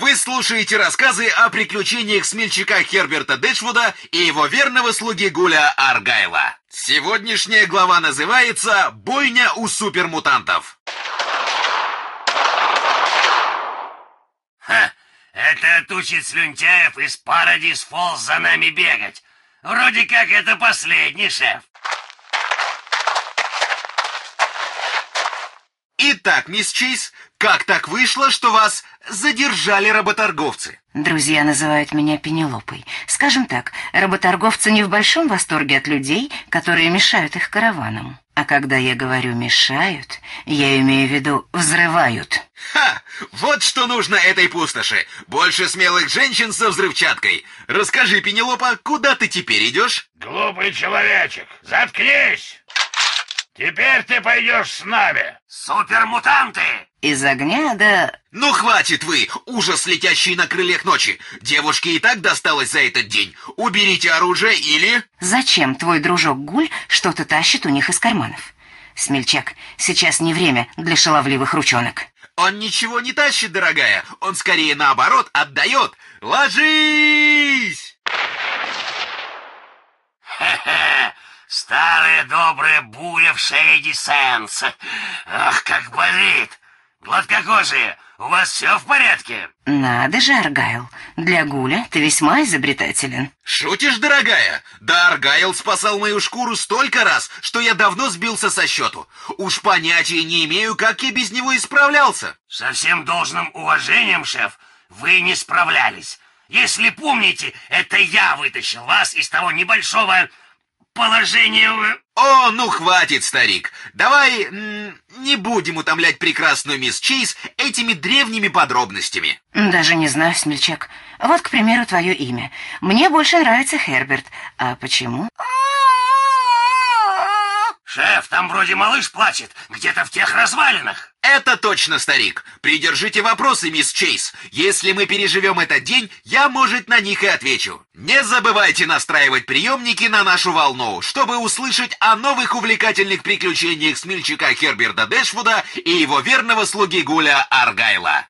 Вы слушаете рассказы о приключениях смельчака Херберта Дэшвуда и его верного слуги Гуля Аргайла. Сегодняшняя глава называется «Бойня у супермутантов». Ха, это отучит слюнтяев из Парадис Фолз за нами бегать. Вроде как это последний, шеф. Итак, мисс Чейз, как так вышло, что вас задержали работорговцы? Друзья называют меня Пенелопой. Скажем так, работорговцы не в большом восторге от людей, которые мешают их караванам. А когда я говорю «мешают», я имею в виду «взрывают». Ха! Вот что нужно этой пустоши. Больше смелых женщин со взрывчаткой. Расскажи, Пенелопа, куда ты теперь идешь? Глупый человечек, заткнись! Теперь ты пойдешь с нами. Супермутанты! Из огня до... Ну хватит вы, ужас, летящий на крыльях ночи. Девушке и так досталось за этот день. Уберите оружие или... Зачем твой дружок Гуль что-то тащит у них из карманов? Смельчак, сейчас не время для шаловливых ручонок. Он ничего не тащит, дорогая. Он скорее наоборот отдает. Ложись! Хе-хе, старая добрая буря в Шейди Сэнс. Ах, как болит! Гладкокожие, у вас все в порядке? Надо же, Аргайл, для Гуля ты весьма изобретателен. Шутишь, дорогая? Да Аргайл спасал мою шкуру столько раз, что я давно сбился со счету. Уж понятия не имею, как я без него исправлялся. Со всем должным уважением, шеф, вы не справлялись. Если помните, это я вытащил вас из того небольшого положения... О, ну хватит, старик. Давай не будем утомлять прекрасную мисс Чейз этими древними подробностями. Даже не знаю, Смельчак. Вот, к примеру, твое имя. Мне больше нравится Херберт. А почему? Шеф, там вроде малыш плачет, где-то в тех развалинах. Это точно, старик. Придержите вопросы, мисс Чейз. Если мы переживем этот день, я, может, на них и отвечу. Не забывайте настраивать приемники на нашу волну, чтобы услышать о новых увлекательных приключениях смельчака Херберта Дэшвуда и его верного слуги Гуля Аргайла.